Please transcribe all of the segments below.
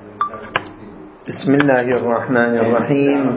بسم الله الرحمن الرحيم.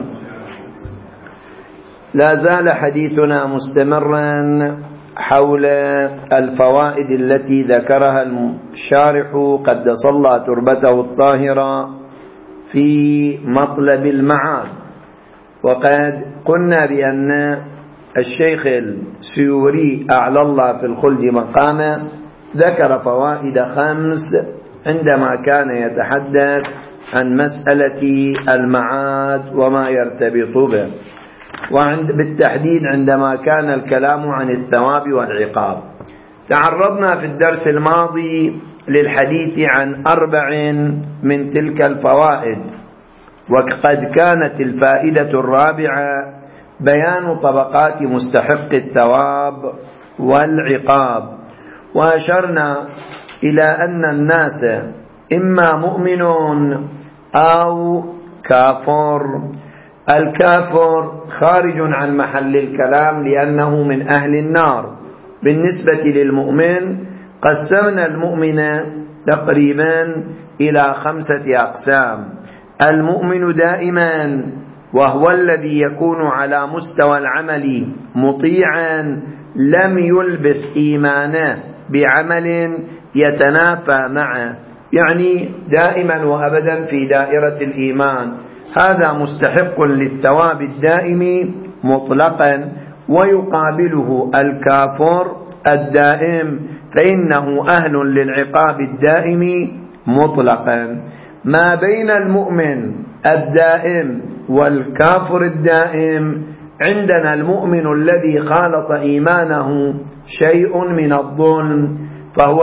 لا زال حديثنا مستمرا حول الفوائد التي ذكرها الشارح قدس الله تربته الطاهرة في مطلب المعاد. وقد قلنا بأن الشيخ السيوري أعلى الله في الخلد مقامه ذكر فوائد 5 عندما كان يتحدث عن مسألة المعاد وما يرتبط به، بالتحديد عندما كان الكلام عن الثواب والعقاب. تعرضنا في الدرس الماضي للحديث عن 4 من تلك الفوائد، وقد كانت الفائدة الرابعة بيان طبقات مستحق الثواب والعقاب، وأشرنا إلى أن الناس إما مؤمنون أو كافر. الكافر خارج عن محل الكلام لأنه من أهل النار. بالنسبة للمؤمن قسمنا المؤمن تقريبا إلى 5 أقسام. المؤمن دائما وهو الذي يكون على مستوى العمل مطيعا لم يلبس إيمانه بعمل يتنافى معه، يعني دائما وأبدا في دائرة الإيمان، هذا مستحق للثواب الدائم مطلقا. ويقابله الكافر الدائم فإنه أهل للعقاب الدائم مطلقا. ما بين المؤمن الدائم والكافر الدائم عندنا المؤمن الذي خالط إيمانه شيء من الظلم، فهو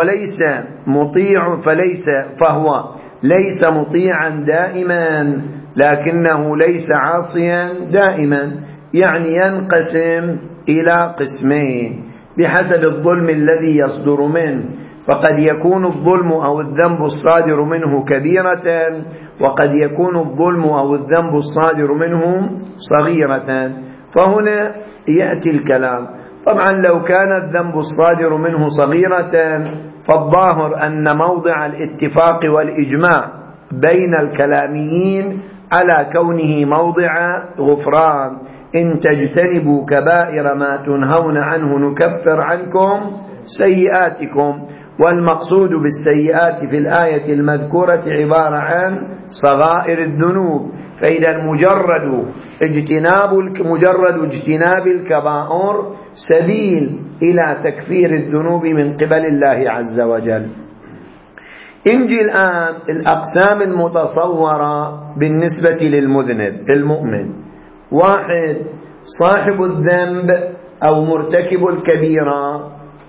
ليس مطيعا دائما لكنه ليس عاصيا دائما، يعني ينقسم إلى قسمين بحسب الظلم الذي يصدر منه. فقد يكون الظلم أو الذنب الصادر منه كبيرة، وقد يكون الظلم أو الذنب الصادر منه صغيرة. فهنا يأتي الكلام. طبعا لو كان الذنب الصادر منه صغيرة فالظاهر أن موضع الاتفاق والإجماع بين الكلاميين على كونه موضع غفران. إن تجتنبوا كبائر ما تنهون عنه نكفر عنكم سيئاتكم. والمقصود بالسيئات في الآية المذكورة عبارة عن صغائر الذنوب. فإذا مجرد اجتناب الكبائر سبيل إلى تكفير الذنوب من قبل الله عز وجل. نجي الآن الأقسام المتصورة بالنسبة للمذنب المؤمن. 1 صاحب الذنب أو مرتكب الكبيرة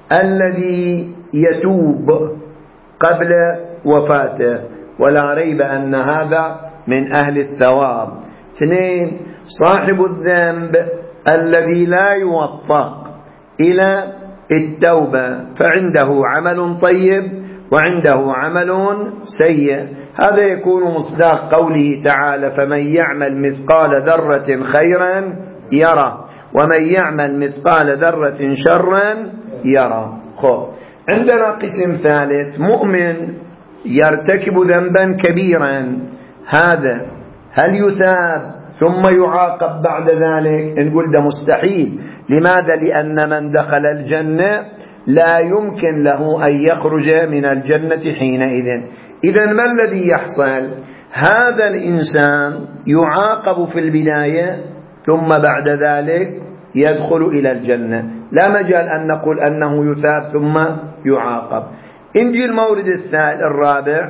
الذي يتوب قبل وفاته، ولا ريب أن هذا من أهل الثواب. 2 صاحب الذنب الذي لا يوفق إلى التوبة، فعنده عمل طيب وعنده عمل سيء. هذا يكون مصداق قوله تعالى: فمن يعمل مثقال ذرة خيرا يره ومن يعمل مثقال ذرة شرا يره. عندنا قسم ثالث، مؤمن يرتكب ذنبا كبيرا، هذا هل يثاب ثم يعاقب بعد ذلك؟ نقول ده مستحيل. لماذا؟ لأن من دخل الجنة لا يمكن له أن يخرج من الجنة حينئذ. إذن ما الذي يحصل؟ هذا الإنسان يعاقب في البداية ثم بعد ذلك يدخل إلى الجنة، لا مجال أن نقول أنه يثاب ثم يعاقب. نجي المورد الرابع،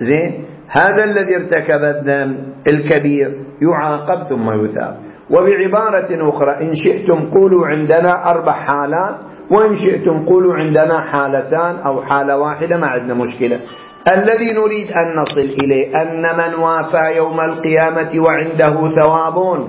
هذا الذي ارتكب الذنب الكبير يعاقب ثم يثاب. وبعبارة أخرى إن شئتم قولوا عندنا 4 حالات، وإن شئتم قولوا عندنا 2 حالتان أو حالة واحدة، ما عندنا مشكلة. الذي نريد أن نصل إليه أن من وافى يوم القيامة وعنده ثواب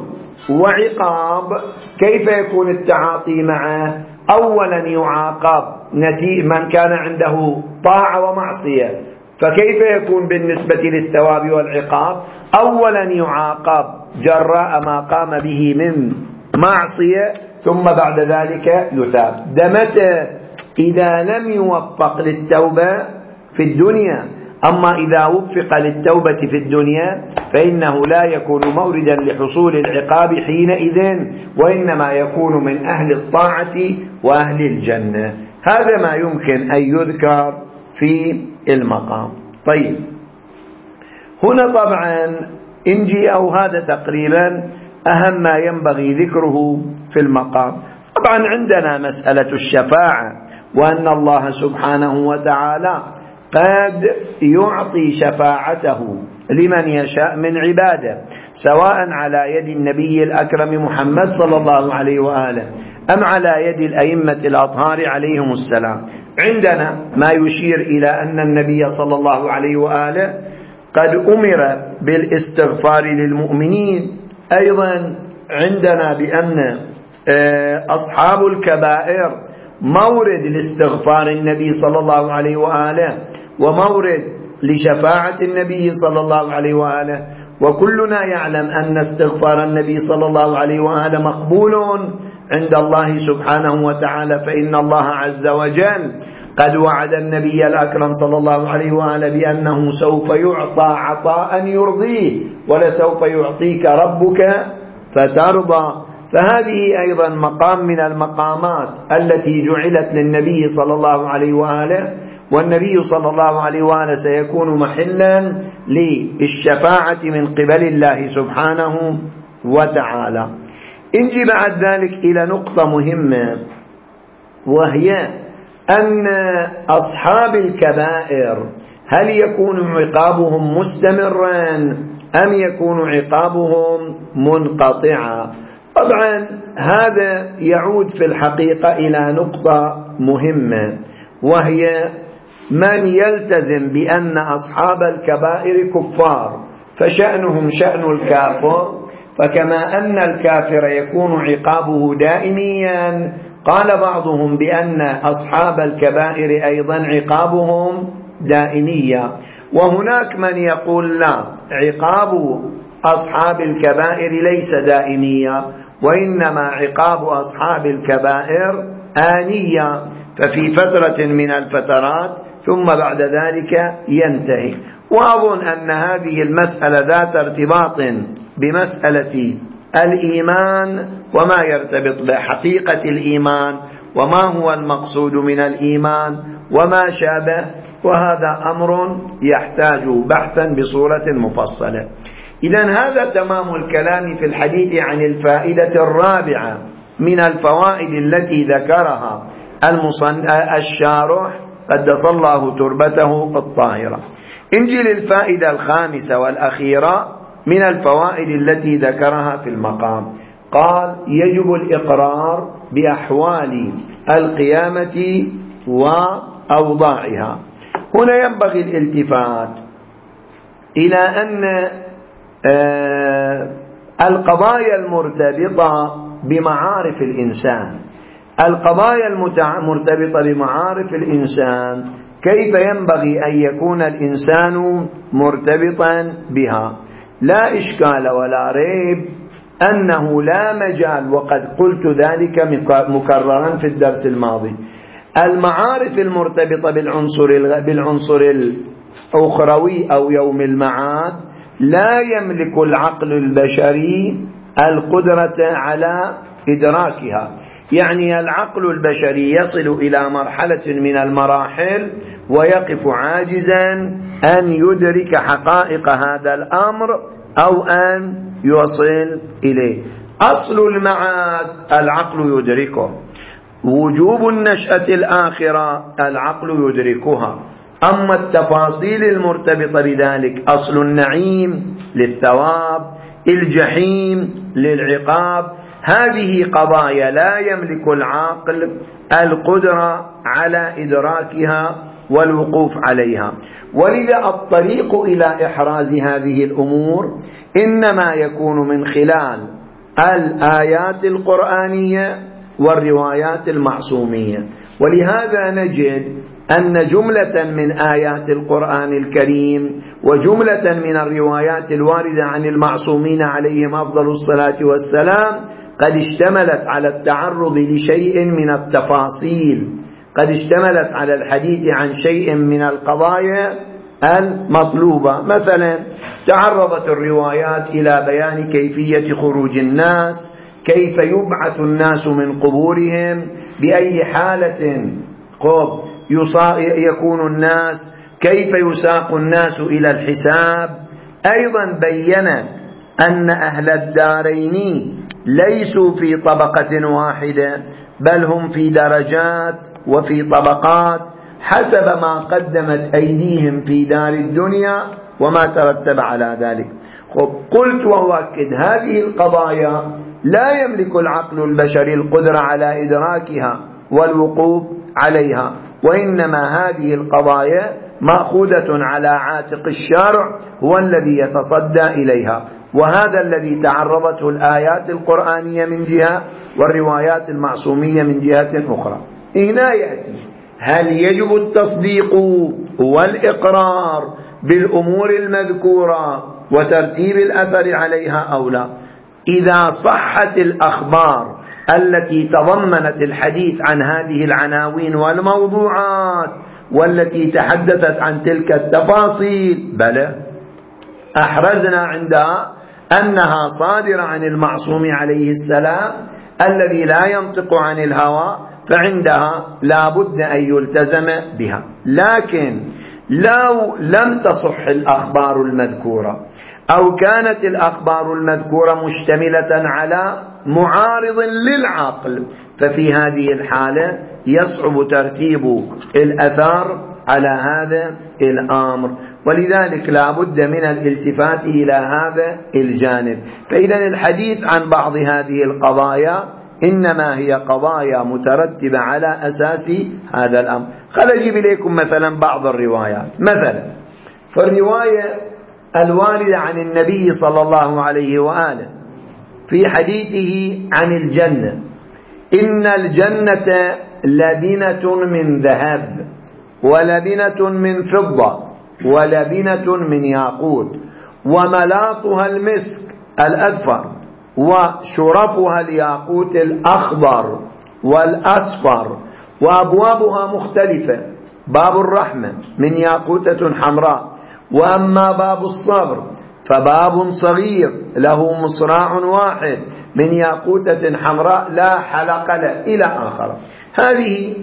وعقاب، كيف يكون التعاطي معه؟ أولا يعاقب من كان عنده طاعة ومعصية، فكيف يكون بالنسبة للثواب والعقاب؟ أولا يعاقب جراء ما قام به من معصية ثم بعد ذلك يثاب. متى؟ إذا لم يوفق للتوبة في الدنيا أما إذا وفق للتوبة في الدنيا فإنه لا يكون موردا لحصول العقاب حينئذ، وإنما يكون من أهل الطاعة وأهل الجنة. هذا ما يمكن أن يذكر في المقام. طيب، هنا طبعا إنجي أو هذا تقريبا أهم ما ينبغي ذكره في المقام. طبعا عندنا مسألة الشفاعة، وأن الله سبحانه وتعالى قد يعطي شفاعته لمن يشاء من عباده، سواء على يد النبي الأكرم محمد صلى الله عليه وآله أم على يد الأئمة الأطهار عليهم السلام. عندنا ما يشير إلى أن النبي صلى الله عليه وآله قد أمر بالاستغفار للمؤمنين. أيضا عندنا بأن أصحاب الكبائر مورد لاستغفار النبي صلى الله عليه وآله ومورد لشفاعة النبي صلى الله عليه وآله، وكلنا يعلم أن استغفار النبي صلى الله عليه وآله مقبول عند الله سبحانه وتعالى، فإن الله عز وجل قد وعد النبي الأكرم صلى الله عليه وآله بأنه سوف يعطى عطاء يرضيه، ولسوف يعطيك ربك فترضى. فهذه أيضا مقام من المقامات التي جعلت للنبي صلى الله عليه وآله، والنبي صلى الله عليه وآله سيكون محلا للشفاعة من قبل الله سبحانه وتعالى. انجي بعد ذلك إلى نقطة مهمة، وهي أن أصحاب الكبائر هل يكون عقابهم مستمرا أم يكون عقابهم منقطعا؟ طبعا هذا يعود في الحقيقة إلى نقطة مهمة، وهي من يلتزم بأن أصحاب الكبائر كفار فشأنهم شأن الكافر، فكما أن الكافر يكون عقابه دائميا، قال بعضهم بأن أصحاب الكبائر أيضا عقابهم دائميا. وهناك من يقول لا، عقاب أصحاب الكبائر ليس دائميا، وإنما عقاب أصحاب الكبائر آنية، ففي فترة من الفترات ثم بعد ذلك ينتهي. وأظن أن هذه المسألة ذات ارتباط بمسألة الإيمان وما يرتبط بحقيقة الإيمان وما هو المقصود من الإيمان وما شابه، وهذا أمر يحتاج بحثا بصورة مفصلة. إذن هذا تمام الكلام في الحديث عن الفائدة الرابعة من الفوائد التي ذكرها الشارح قدس الله تربته الطاهرة. انجي للفائدة الخامسة والأخيرة من الفوائد التي ذكرها في المقام. قال: يجب الإقرار بأحوال القيامة وأوضاعها. هنا ينبغي الالتفات إلى أن القضايا المرتبطة بمعارف الإنسان، القضايا المرتبطة بمعارف الإنسان كيف ينبغي أن يكون الإنسان مرتبطا بها؟ لا إشكال ولا ريب أنه لا مجال، وقد قلت ذلك مكررا في الدرس الماضي، المعارف المرتبطة بالعنصر الأخروي أو يوم المعاد لا يملك العقل البشري القدرة على إدراكها. يعني العقل البشري يصل إلى مرحلة من المراحل ويقف عاجزا أن يدرك حقائق هذا الأمر أو أن يوصل إليه. أصل المعاد العقل يدركه، وجوب النشأة الآخرة العقل يدركها، أما التفاصيل المرتبطة بذلك، أصل النعيم للثواب، الجحيم للعقاب، هذه قضايا لا يملك العاقل القدرة على إدراكها والوقوف عليها. ولذا الطريق إلى إحراز هذه الأمور إنما يكون من خلال الآيات القرآنية والروايات المعصومية. ولهذا نجد أن جملة من آيات القرآن الكريم وجملة من الروايات الواردة عن المعصومين عليهم أفضل الصلاة والسلام قد اشتملت على التعرض لشيء من التفاصيل، قد اشتملت على الحديث عن شيء من القضايا المطلوبة. مثلا تعرضت الروايات إلى بيان كيفية خروج الناس، كيف يبعث الناس من قبورهم، بأي حالة يكون الناس، كيف يساق الناس إلى الحساب. أيضا بين أن أهل الدارين ليسوا في طبقة واحدة، بل هم في درجات وفي طبقات حسب ما قدمت أيديهم في دار الدنيا وما ترتب على ذلك. قلت وأؤكد هذه القضايا لا يملك العقل البشري القدرة على إدراكها والوقوف عليها، وإنما هذه القضايا مأخوذة على عاتق الشرع هو الذي يتصدى إليها، وهذا الذي تعرضته الآيات القرآنية من جهة والروايات المعصومية من جهة أخرى. هنا يأتي هل يجب التصديق والإقرار بالأمور المذكورة وترتيب الأثر عليها أو لا؟ إذا صحت الأخبار التي تضمنت الحديث عن هذه العناوين والموضوعات والتي تحدثت عن تلك التفاصيل، بلى أحرزنا عندها أنها صادرة عن المعصوم عليه السلام الذي لا ينطق عن الهوى، فعندها لا بد أن يلتزم بها. لكن لو لم تصح الأخبار المذكورة أو كانت الأخبار المذكورة مشتملة على معارض للعقل، ففي هذه الحالة يصعب ترتيب الأثار على هذا الأمر، ولذلك لا بد من الالتفات إلى هذا الجانب. فإذا الحديث عن بعض هذه القضايا إنما هي قضايا مترتبة على أساس هذا الأمر. خل أجيب إليكم مثلا بعض الروايات. مثلا فالرواية الواردة عن النبي صلى الله عليه وآله في حديثه عن الجنة: إن الجنة لبنة من ذهب ولبنة من فضة ولبنة من ياقوت وملاطها المسك الأذفر وشرفها الياقوت الأخضر والأصفر وأبوابها مختلفة. باب الرحمة من ياقوتة حمراء، وأما باب الصبر فباب صغير له مصراع واحد من ياقوتة حمراء لا حلق له، إلى آخر. هذه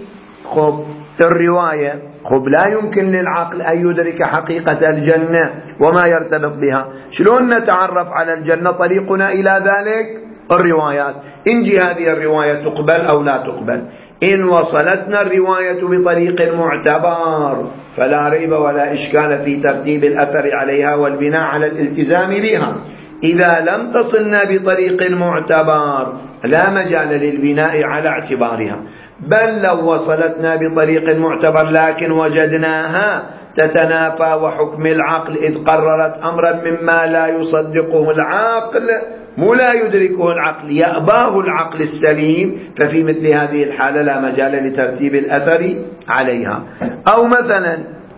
الرواية لا يمكن للعقل أن يدرك حقيقة الجنة وما يرتبط بها. شلون نتعرف على الجنة؟ طريقنا إلى ذلك الروايات. إن هذه الرواية تقبل أو لا تقبل. إن وصلتنا الرواية بطريق معتبر فلا ريب ولا إشكال في ترتيب الأثر عليها والبناء على الالتزام بها. إذا لم تصلنا بطريق معتبر لا مجال للبناء على اعتبارها، بل لو وصلتنا بطريق معتبر لكن وجدناها تتنافى وحكم العقل إذ قررت أمرا مما لا يصدقه العقل، مو لا يدركه العقل، يأباه العقل السليم، ففي مثل هذه الحالة لا مجال لترتيب الأثر عليها. أو مثلا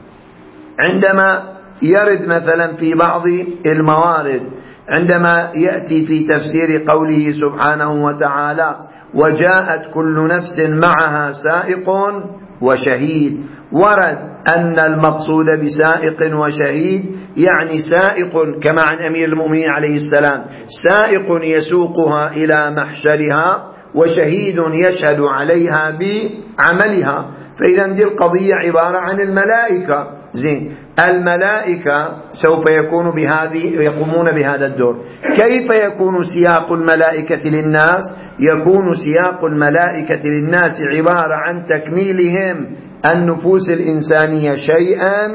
عندما يرد مثلا في بعض الموارد عندما يأتي في تفسير قوله سبحانه وتعالى: وجاءت كل نفس معها سائق وشهيد، ورد أن المقصود بسائق وشهيد يعني سائق كما عن أمير المؤمنين عليه السلام، سائق يسوقها إلى محشرها، وشهيد يشهد عليها بعملها. فإذا دي القضية عبارة عن الملائكة. زين، الملائكة سوف يقومون بهذا الدور. كيف يكون سياق الملائكة للناس؟ يكون سياق الملائكة للناس عبارة عن تكميلهم النفوس الإنسانية شيئا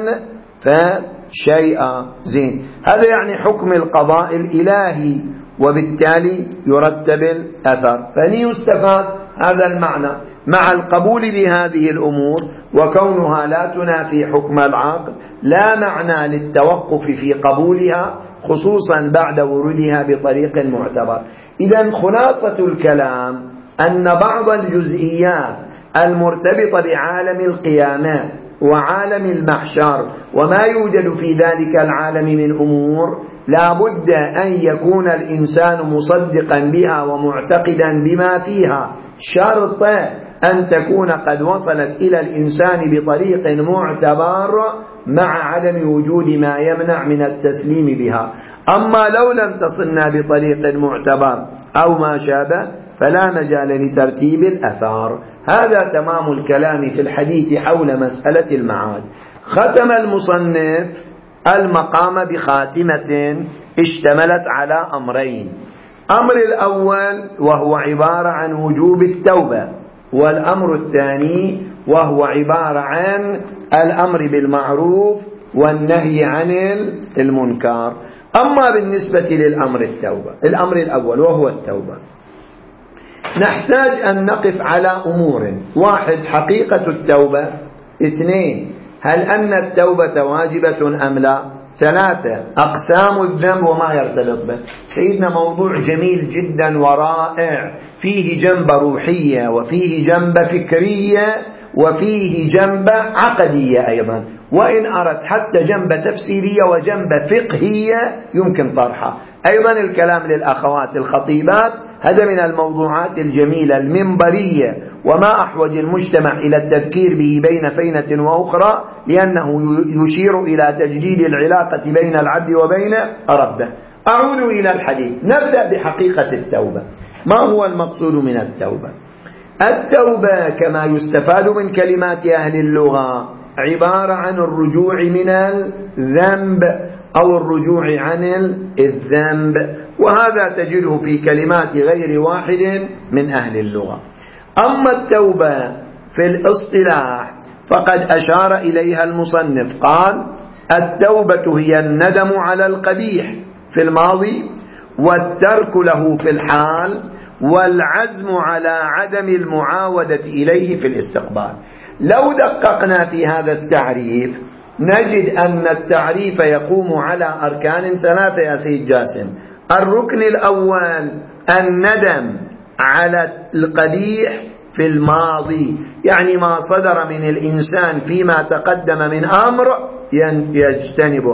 فشيئا. زين، هذا يعني حكم القضاء الإلهي، وبالتالي يرتب الأثر. فني يستفاد هذا المعنى مع القبول بهذه الأمور وكونها لا تنافي حكم العقل، لا معنى للتوقف في قبولها خصوصا بعد ورودها بطريق معتبر. إذن خلاصة الكلام أن بعض الجزئيات المرتبطة بعالم القيامة وعالم المحشر وما يوجد في ذلك العالم من أمور لا بد أن يكون الإنسان مصدقا بها ومعتقدا بما فيها، شرط أن تكون قد وصلت إلى الإنسان بطريق معتبر مع عدم وجود ما يمنع من التسليم بها. أما لو لم تصلنا بطريق معتبر أو ما شابه فلا مجال لترتيب الأثار. هذا تمام الكلام في الحديث حول مسألة المعاد. ختم المصنف المقام بخاتمة اشتملت على أمرين: أمر الأول وهو عبارة عن وجوب التوبة، والأمر الثاني وهو عبارة عن الأمر بالمعروف والنهي عن المنكر. أما بالنسبة الأمر الأول وهو التوبة، نحتاج أن نقف على أمور: 1. حقيقة التوبة. 2. هل أن التوبة واجبة أم لا؟ 3. أقسام الذنب وما يرتبط به. سيدنا موضوع جميل جدا ورائع، فيه جنبة روحية وفيه جنبة فكرية وفيه جنبة عقدية أيضا، وإن أردت حتى جنبة تفسيرية وجنبة فقهية يمكن طرحها. أيضا الكلام للأخوات الخطيبات، هذا من الموضوعات الجميلة المنبرية، وما أحوج المجتمع إلى التذكير به بين فينة وأخرى، لأنه يشير إلى تجديد العلاقة بين العبد وبين ربه. أعود إلى الحديث. نبدأ بحقيقة التوبة. ما هو المقصود من التوبة؟ التوبة كما يستفاد من كلمات أهل اللغة عبارة عن الرجوع من الذنب أو الرجوع عن الذنب، وهذا تجده في كلمات غير واحد من أهل اللغة. أما التوبة في الاصطلاح فقد أشار إليها المصنف، قال: التوبة هي الندم على القبيح في الماضي، والترك له في الحال، والعزم على عدم المعاودة إليه في الاستقبال. لو دققنا في هذا التعريف نجد أن التعريف يقوم على أركان 3 يا سيد جاسم. الركن الأول الندم على القبيح في الماضي، يعني ما صدر من الإنسان فيما تقدم من أمر يجتنبه.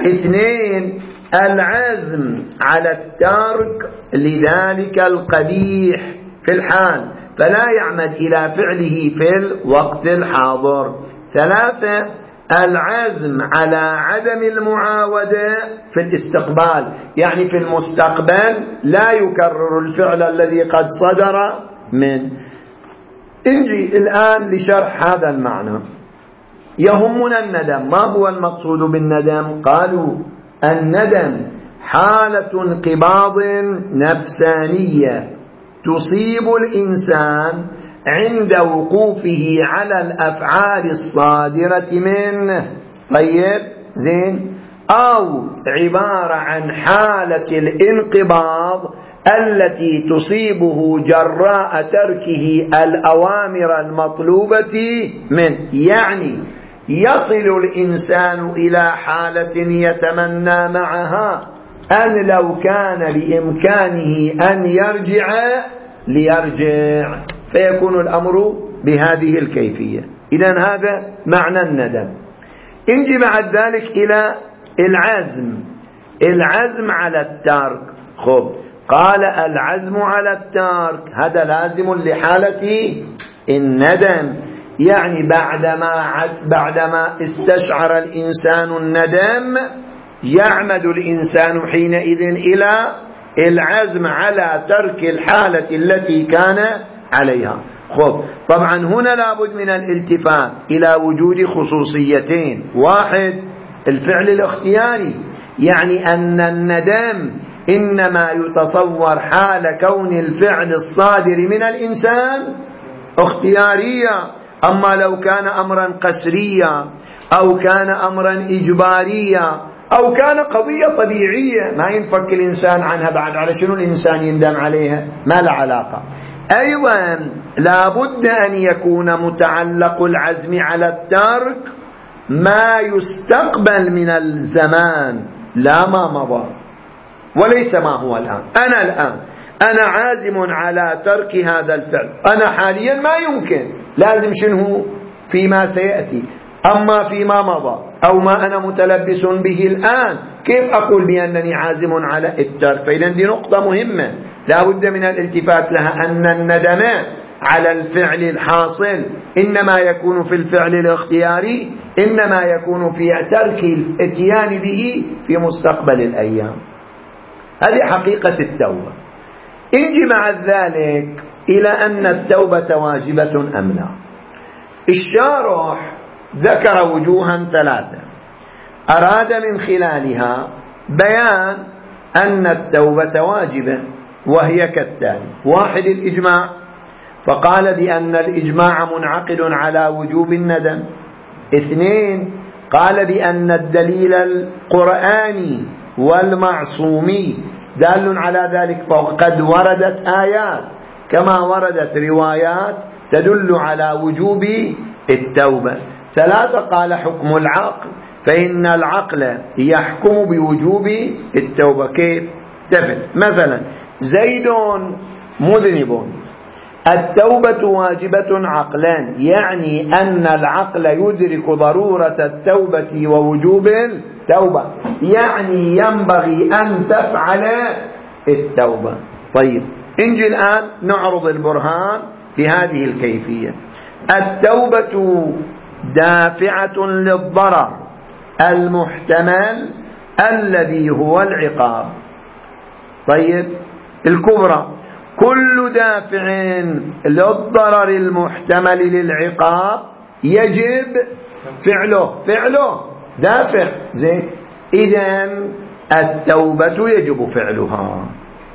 2 العزم على الترك لذلك القبيح في الحال، فلا يعمد إلى فعله في الوقت الحاضر. 3 العزم على عدم المعاودة في الاستقبال، يعني في المستقبل لا يكرر الفعل الذي قد صدر منه. نجي الآن لشرح هذا المعنى. يهمنا الندم. ما هو المقصود بالندم؟ قالوا: الندم حالة انقباض نفسانية تصيب الإنسان عند وقوفه على الأفعال الصادرة منه. طيب زين. أو عبارة عن حالة الانقباض التي تصيبه جراء تركه الأوامر المطلوبة منه، يعني يصل الإنسان إلى حالة يتمنى معها أن لو كان بإمكانه أن يرجع ليرجع، فيكون الأمر بهذه الكيفية. إذن هذا معنى الندم. انجي بعد ذلك إلى العزم على الترك. خب، قال: العزم على الترك هذا لازم لحالة الندم، يعني بعدما استشعر الإنسان الندم يعمد الإنسان حينئذ إلى العزم على ترك الحالة التي كان عليها. خب، طبعا هنا لابد من الالتفات إلى وجود خصوصيتين: 1 الفعل الاختياري، يعني أن الندم إنما يتصور حال كون الفعل الصادر من الإنسان اختياريا، أما لو كان أمرا قسريا أو كان أمرا إجباريا أو كان قضية طبيعية ما ينفك الإنسان عنها، بعد على شنو الإنسان يندم عليها؟ ما له علاقة. أيضا لابد أن يكون متعلق العزم على الترك ما يستقبل من الزمان، لا ما مضى، وليس ما هو الآن. أنا عازم على ترك هذا الفعل، أنا حاليا ما يمكن، لازم شنو؟ فيما سيأتي. أما فيما مضى أو ما أنا متلبس به الآن كيف أقول بأنني عازم على الترك؟ فإذا دي نقطة مهمة لا بد من الالتفات لها، أن الندم على الفعل الحاصل، إنما يكون في الفعل الاختياري، إنما يكون في ترك الاتيان به في مستقبل الأيام. هذه حقيقة التوبة. انجي مع ذلك إلى أن التوبة واجبة أم لا. الشارح ذكر وجوها ثلاثة أراد من خلالها بيان أن التوبة واجبة، وهي كالتالي: واحد، الإجماع، فقال بأن الإجماع منعقد على وجوب الندم. اثنين، قال بأن الدليل القرآني والمعصومي دال على ذلك، فقد وردت آيات كما وردت روايات تدل على وجوب التوبة. ثلاثة، قال حكم العقل، فإن العقل يحكم بوجوب التوبة. كيف؟ مثلا زيد مذنب، التوبة واجبة عقلا، يعني أن العقل يدرك ضرورة التوبة ووجوب التوبة، يعني ينبغي أن تفعل التوبة. طيب، انجي الآن نعرض البرهان لهذه الكيفية. التوبة دافعة للضرر المحتمل الذي هو العقاب. طيب، الكبرى: كل دافع للضرر المحتمل للعقاب يجب فعله دافع. زين، إذن التوبة يجب فعلها.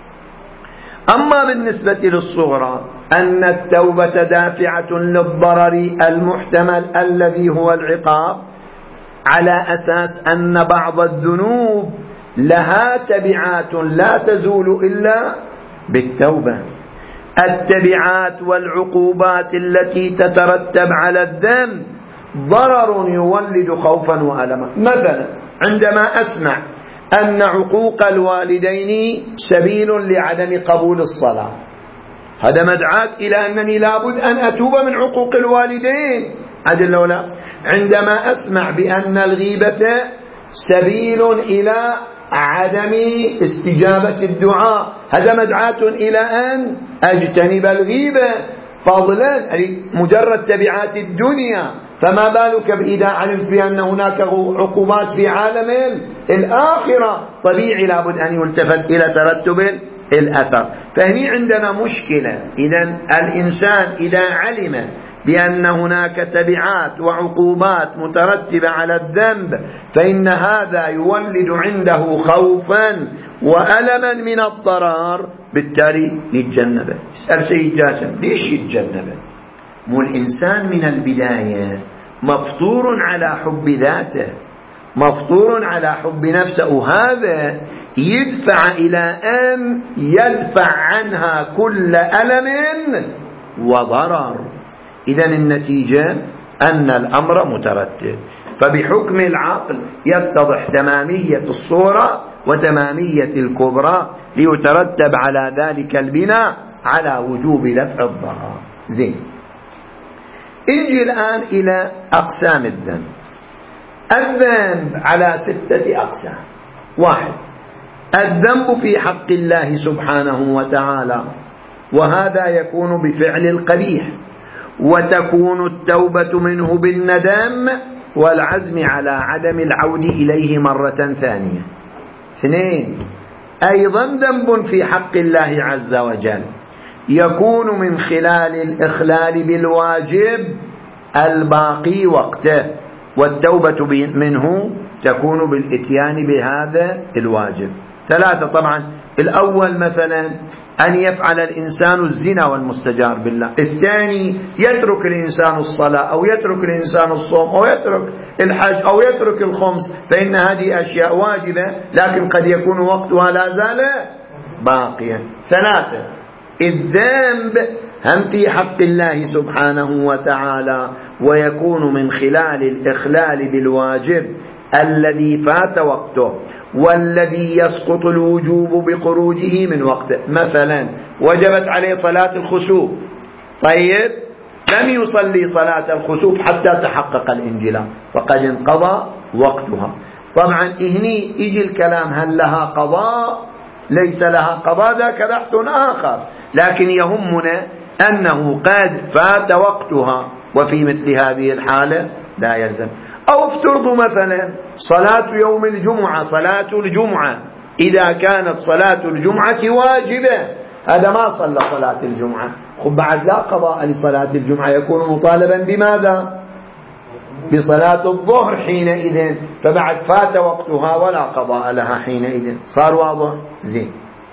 أما بالنسبة للصغرى، أن التوبة دافعة للضرر المحتمل الذي هو العقاب، على أساس أن بعض الذنوب لها تبعات لا تزول إلا بالتوبة. التبعات والعقوبات التي تترتب على الذنب ضرر يولد خوفا وألما. مثلا عندما أسمع أن عقوق الوالدين سبيل لعدم قبول الصلاة، هذا مدعاة إلى أنني لابد أن أتوب من عقوق الوالدين، عدل لو لا. عندما أسمع بأن الغيبة سبيل إلى عدم استجابة الدعاء، هذا مدعاة إلى أن أجتنب الغيبة، فضلا مجرد تبعات الدنيا، فما بالك إذا علمت بأن هناك عقوبات في عالم الآخرة؟ طبيعي لابد أن يلتفت إلى ترتب الأثر. فهني عندنا مشكلة. إذن الإنسان إذا علم بأن هناك تبعات وعقوبات مترتبة على الذنب، فإن هذا يولد عنده خوفا وألما من الضرر، بالتالي يتجنبه. اسأل سيد جاسم: ليش يتجنبه؟ مو الإنسان من البداية مفطور على حب ذاته، مفطور على حب نفسه، وهذا يدفع إلى أن يدفع عنها كل ألم وضرر. إذن النتيجة أن الأمر مترتب. فبحكم العقل يتضح تمامية الصورة وتمامية الكبرى، ليترتب على ذلك البناء على وجوب دفع الضرر. زين، انجي الآن إلى أقسام الذنب. الذنب على 6 أقسام. 1، الذنب في حق الله سبحانه وتعالى، وهذا يكون بفعل القبيح، وتكون التوبة منه بالندم والعزم على عدم العود إليه مرة ثانية. 2، أيضا ذنب في حق الله عز وجل، يكون من خلال الإخلال بالواجب الباقي وقته، والتوبة منه تكون بالإتيان بهذا الواجب. 3، طبعا الأول مثلا أن يفعل الإنسان الزنا والمستجار بالله. الثاني يترك الإنسان الصلاة، أو يترك الإنسان الصوم، أو يترك الحج، أو يترك الخمس، فإن هذه أشياء واجبة لكن قد يكون وقتها لا زال باقيا. 3، الذنب هم في حق الله سبحانه وتعالى، ويكون من خلال الإخلال بالواجب الذي فات وقته، والذي يسقط الوجوب بخروجه من وقته. مثلا وجبت عليه صلاة الخسوف، طيب لم يصلي صلاة الخسوف حتى تحقق الانجلاء، فقد انقضى وقتها. طبعا هني يجي الكلام: هل لها قضاء؟ ليس لها قضاء، ذاك بحث آخر. لكن يهمنا أنه قد فات وقتها، وفي مثل هذه الحالة لا يلزم. أو افترضوا مثلا صلاة يوم الجمعة، صلاة الجمعة إذا كانت صلاة الجمعة واجبة، هذا ما صلى صلاة الجمعة، خب بعد لا قضاء لصلاة الجمعة، يكون مطالبا بماذا؟ بصلاة الظهر حينئذ، فبعد فات وقتها ولا قضاء لها حينئذ. صار واضح؟ زين.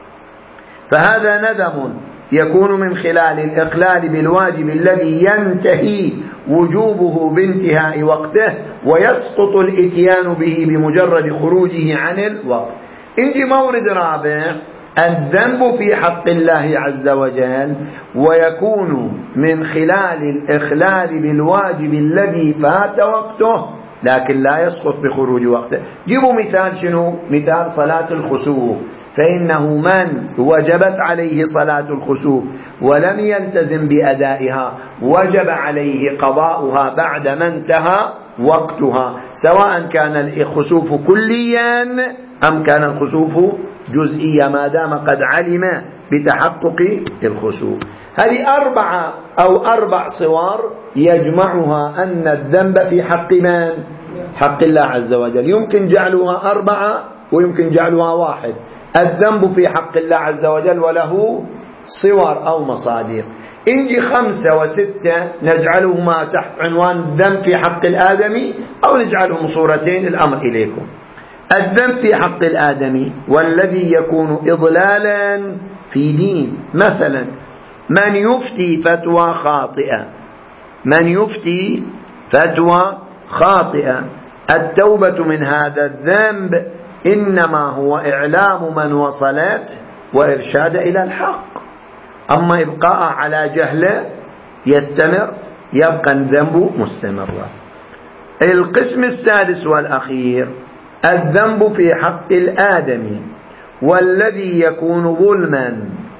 فهذا ندم يكون من خلال الإخلال بالواجب الذي ينتهي وجوبه بانتهاء وقته، ويسقط الاتيان به بمجرد خروجه عن الوقت. انجي مورد رابع، الذنب في حق الله عز وجل، ويكون من خلال الإخلال بالواجب الذي فات وقته لكن لا يسقط بخروج وقته. جيبوا مثال، شنو؟ مثال صلاة الخسوف، فإنه من وجبت عليه صلاة الخسوف ولم يلتزم بأدائها وجب عليه قضاؤها بعد ما انتهى وقتها، سواء كان الخسوف كليا أم كان الخسوف جزئيا، ما دام قد علم بتحقق الخسوف. هذه أربع صور يجمعها أن الذنب في حق من؟ حق الله عز وجل. يمكن جعلها 4 ويمكن جعلها 1. الذنب في حق الله عز وجل وله صور أو مصادر. إنجي 5 و6 نجعلهما تحت عنوان الذنب في حق الآدمي، أو نجعلهم صورتين، الأمر إليكم. الذنب في حق الآدمي والذي يكون إضلالا في دين، مثلا من يفتي فتوى خاطئة، من يفتي فتوى خاطئة، التوبة من هذا الذنب إنما هو إعلام من وصلت وإرشاد إلى الحق. أما إبقاء على جهله يستمر، يبقى الذنب مستمرا. القسم السادس والأخير، الذنب في حق الآدمي والذي يكون ظلما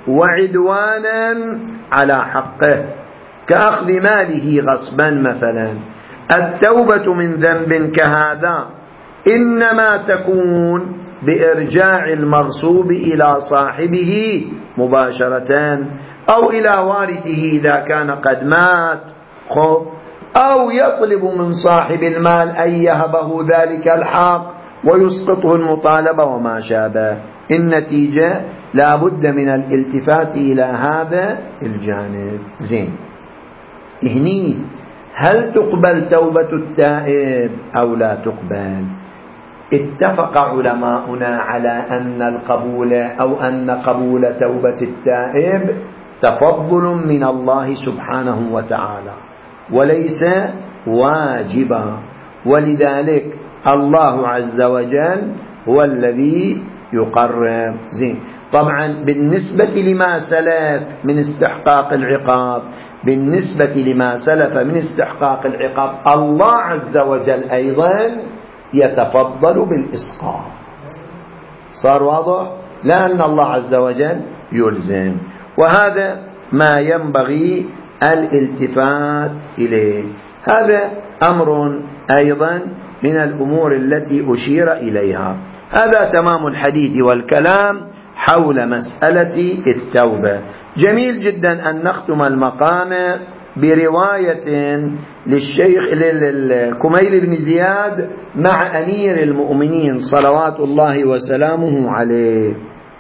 وعدوانا على حقه، كأخذ ماله غصبا مثلا. التوبة من ذنب كهذا إنما تكون بإرجاع المغصوب إلى صاحبه مباشرة، أو إلى وارثه إذا كان قد مات، أو يطلب من صاحب المال أن يهبه ذلك الحق ويسقطه المطالبة وما شابه. النتيجة لا بد من الالتفات إلى هذا الجانب. زين، هني هل تقبل توبة التائب أو لا تقبل؟ اتفق علماؤنا على أن القبول أو أن قبول توبة التائب تفضل من الله سبحانه وتعالى وليس واجبا، ولذلك الله عز وجل هو الذي يقرر. زين، طبعا بالنسبة لما سلف من استحقاق العقاب، بالنسبة لما سلف من استحقاق العقاب، الله عز وجل أيضا يتفضل بالإسقاط. صار واضح؟ لأن الله عز وجل يلزم، وهذا ما ينبغي الالتفات إليه. هذا أمر أيضا من الأمور التي أشير إليها. هذا تمام الحديث والكلام حول مسألة التوبة. جميل جدا أن نختم المقام برواية للشيخ كميل بن زياد مع أمير المؤمنين صلوات الله وسلامه عليه.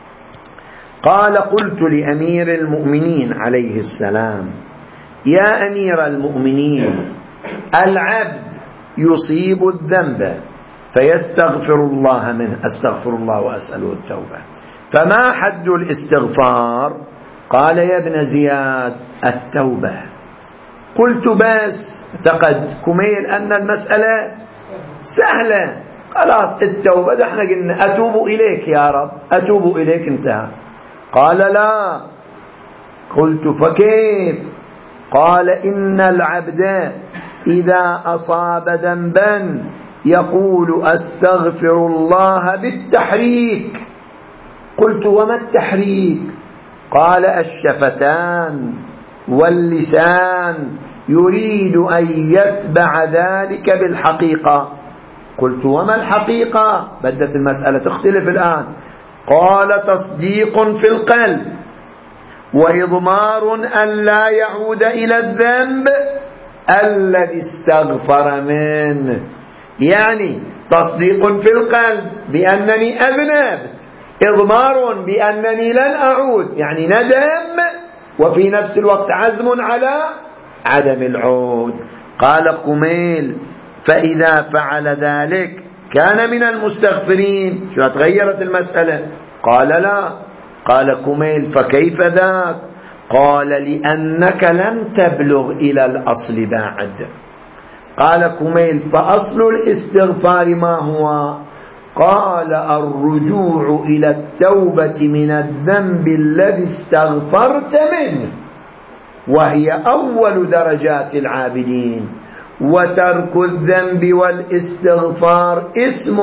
قال: قلت لأمير المؤمنين عليه السلام: يا أمير المؤمنين، العبد يصيب الذنب فيستغفر الله منه، أستغفر الله وأسأله التوبة، فما حد الاستغفار؟ قال: يا ابن زياد، التوبة. قلت: بس اعتقد كميل أن المسألة سهلة، خلاص التوبة، ده احنا قلنا أتوب إليك يا رب، أتوب إليك، انتهى. قال: لا. قلت: فكيف؟ قال: إن العبد إذا أصاب ذنبا يقول أستغفر الله بالتحريك. قلت: وما التحريك؟ قال: الشفتان واللسان، يريد أن يتبع ذلك بالحقيقة. قلت: وما الحقيقة؟ بدت المسألة تختلف الآن. قال: تصديق في القلب وإضمار أن لا يعود إلى الذنب الذي استغفر منه. يعني تصديق في القلب بأنني أذنبت، إضمار بأنني لن أعود، يعني ندم، وفي نفس الوقت عزم على عدم العود. قال قميل: فإذا فعل ذلك كان من المستغفرين. شو تغيرت المسألة؟ قال: لا. قال قميل: فكيف ذاك؟ قال: لأنك لن تبلغ إلى الأصل بعد. قال قميل: فأصل الاستغفار ما هو؟ قال: الرجوع إلى التوبة من الذنب الذي استغفرت منه، وهي أول درجات العابدين. وترك الذنب والاستغفار اسم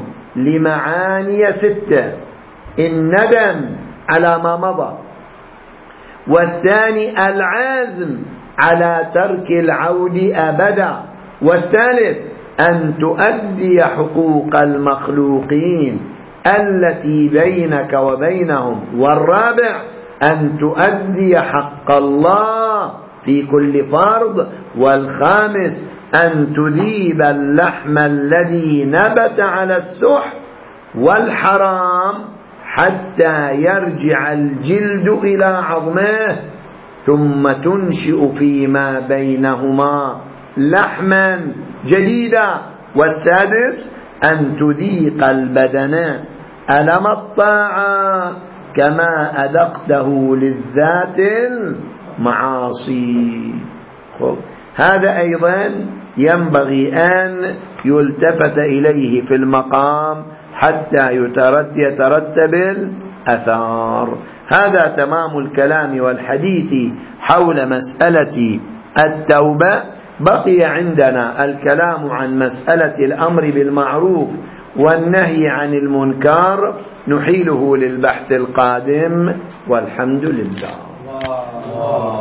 لمعاني 6: الندم على ما مضى، والثاني العزم على ترك العود أبدا، والثالث أن تؤدي حقوق المخلوقين التي بينك وبينهم، والرابع أن تؤدي حق الله في كل فرض، والخامس أن تذيب اللحم الذي نبت على السحت والحرام حتى يرجع الجلد إلى عظمه، ثم تنشئ فيما بينهما لحما جديدا، والسادس أن تذيق البدن ألم الطاعة كما أذقته للذات المعاصي. هذا أيضا ينبغي أن يلتفت إليه في المقام حتى يترتب الأثار. هذا تمام الكلام والحديث حول مسألة التوبة. بقي عندنا الكلام عن مسألة الأمر بالمعروف والنهي عن المنكر، نحيله للبحث القادم، والحمد لله.